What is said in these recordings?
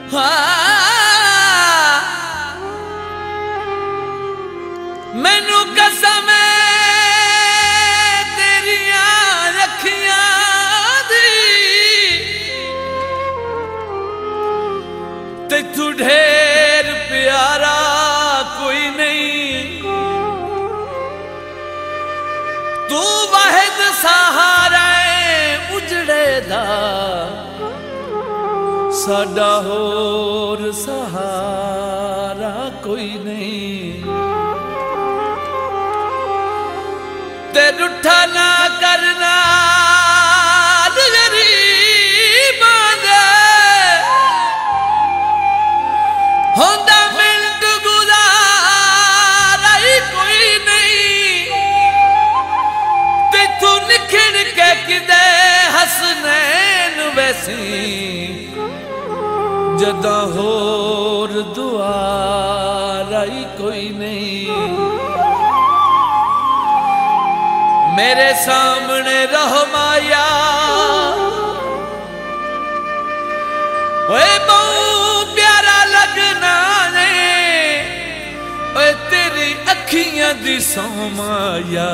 मैनू कसम तेरिया अखियां दी तैथू ढेर प्यारा कोई नहीं। तू वाहिद सहारा उजड़े दा साडा होर सहारा कोई नहीं। ते रुठा ना करना गरीबां दे होंदा मिंट गुजारा ही कोई नहीं। तैथू निखड़ के किदे हसनैन वैसी जदा होर दुआरा ही कोई नहीं। मेरे सामने रहो माया ओए बहु प्यारा लगना ने ओए तेरी अखियां दी सौ माया।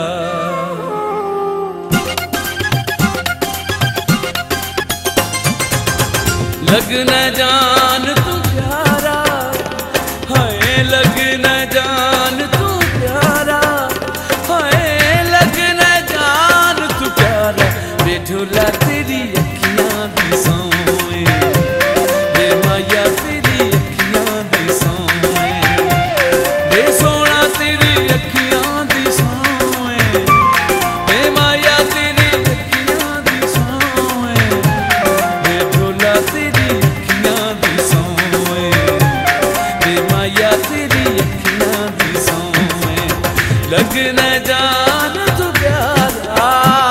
लगना जान तू प्यारा हाय लगना जान तू प्यारा हाय लगना जान तू प्यारा बेझूला तेरी अखियां दी सोए बे माया तेरी अखियां दी सोए बे सोना तेरी अखियां दी सोए बे माया तेरी अखियां दी सोए बेझूला तेरी अखियां दी सोए बे माया तेरी अखियां दी सोए लगना जान तू प्यारा।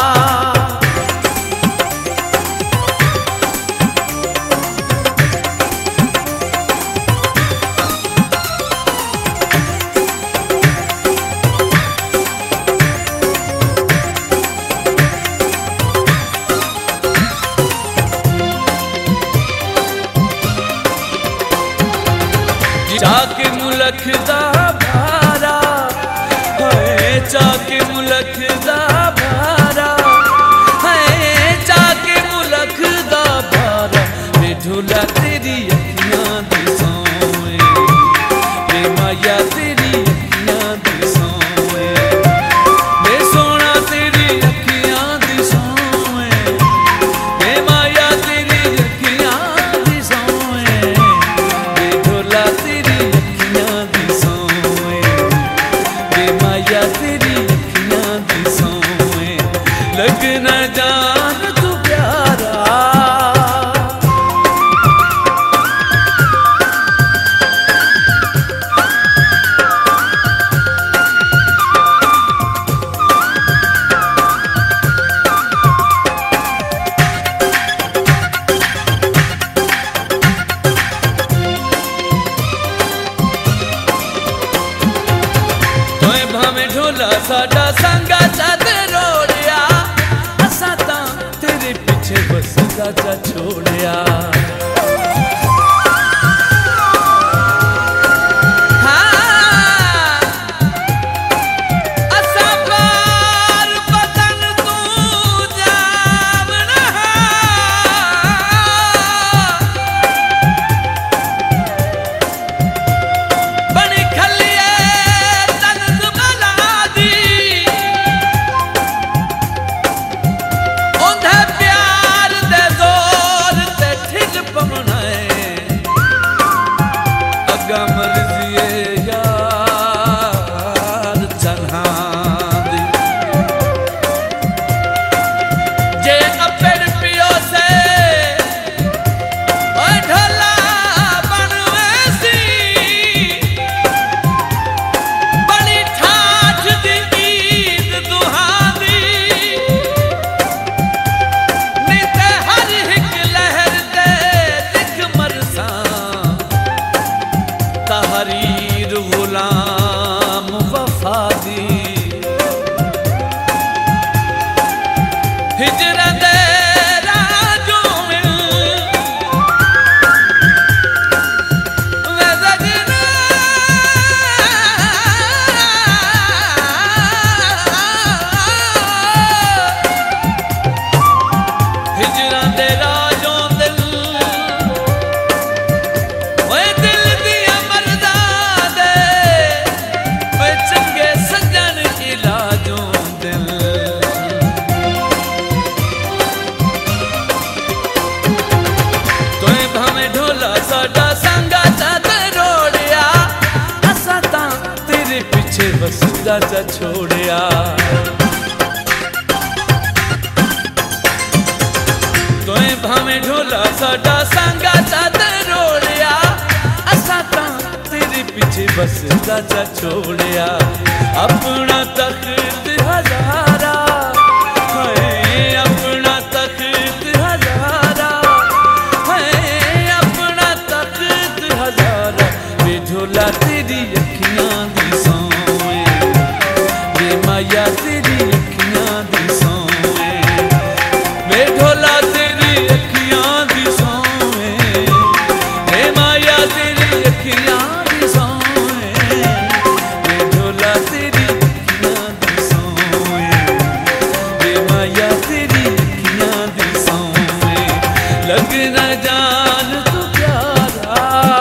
चाके मुलख दा भारा हाय चाके मुलख दा भारा हाय चाके मुलख दा भारा बेझूला तेरी अखियां दी सोए बे माया तेरी अखियां दी सोए बे सोना तेरी अखियां दी सोए बे माया तेरी अखियां दी सोए बेझूला तेरी अखियां दी सोए बे माया तेरी अखियां दी सोए लगना जान तू प्यारा। भावें ढोला साडा संगा चद रोड़िया असा तां तेरे पीछे बस जा छोड़िया। साडा संगा साथ रोड़िया असा तां तेरे पीछे वसदा जा छोड़िया तोए भावे ढोला साडा संगा साथ रोड़िया असा तां तेरे पीछे वसदा जा छोड़िया अपना तख्त हजारा है अपना तख्त हजारा है अपना तख्त हजारा वे ढोला तेरी अखियां दी सोए वे माया तेरी अखियां दी सोए वे ढोला तेरी अखियां दी सोए वे माया तेरी अखियां दी सोए वे ढोला तेरी अखियां दी सोए वे माया तेरी अखियां दी सोए लग न जान तू प्यारा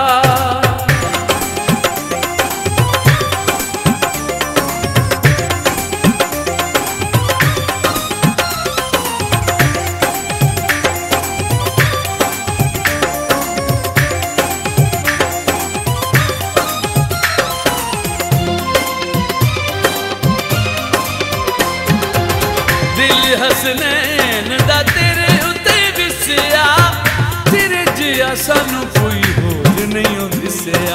दिल हसनैन दा तेरे उत्ते विसया तेरे जिया सानू कोई होर नहीं दिसया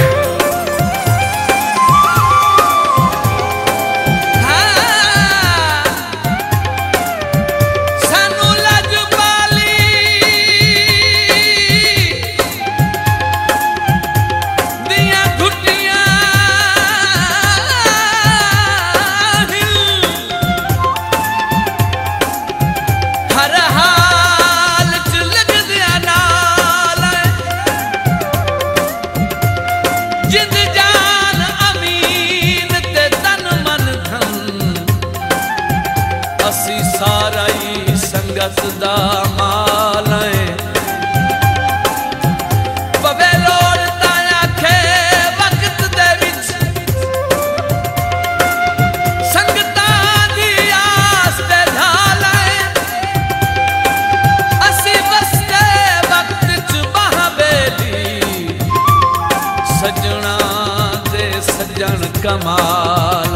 सानू लज पाली दिया घुटियां हर हाल च लगदिया नाल जिंद जान अमीन ते तन मन धन असी सारा ही संगत दा माल पवे लोड़ तां आखे वक्त दे विच संगतां दी आस ते ढाल सजना दे सजन कमाल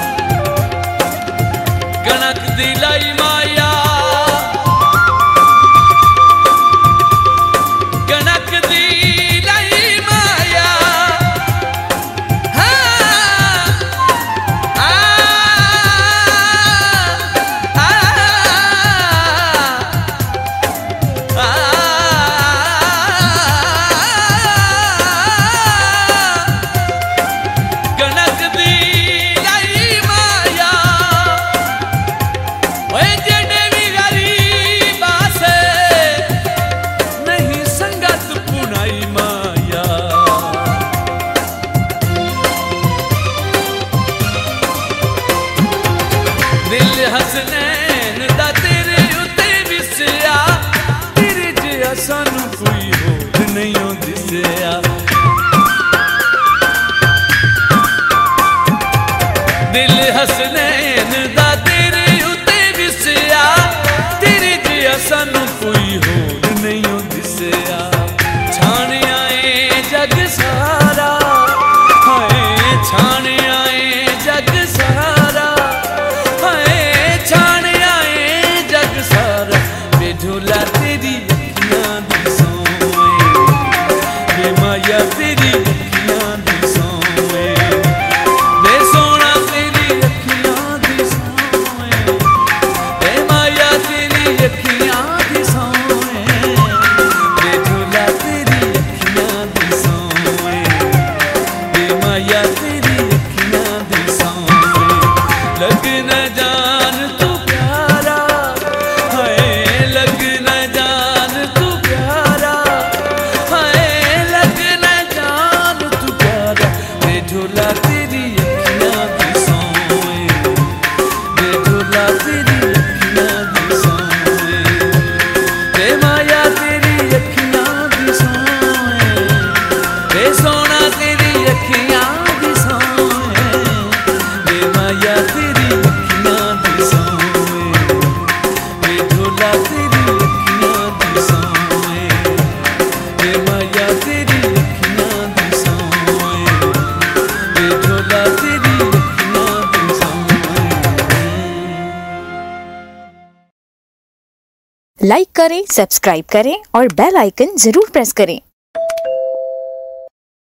कणक दी लाई माया कणक दी लाई माया दिल हसनैन दा तेरे उत्ते विसया तेरे जिया सानू कोई होर नहीं दिसया दिल हसनैन दा तेरे उत्ते विसया तेरे जिया सानू कोई होर नहीं दिसया छाणिया ए जग सारा हाय छाणिया ए जग सारा ढोला तेरी अखियां दी सोए वे माया तेरी अखियां दी सोए वे सोना तेरी अखियां दी सोए वे माया तेरी अखियां दी सोए वे ढोला तेरी अखियां दी सोए वे माया तेरी अखियां दी सोए लग न जान तू प्यारा लग न जान तू प्यारा हाय लग न जान तू प्यारा वे ढोला तेरी अखियां दी सोए वे ढोला तेरी अखियां दी सोए वे माया तेरी अखियां दी सोए वे सोना तेरी अखियां दी सोए वे माया तेरी अखियां दी सोए वे ढोला तेरी अखियां दी सोए वे माया तेरी लाइक करें, सब्सक्राइब करें और बेल आइकन जरूर प्रेस करें।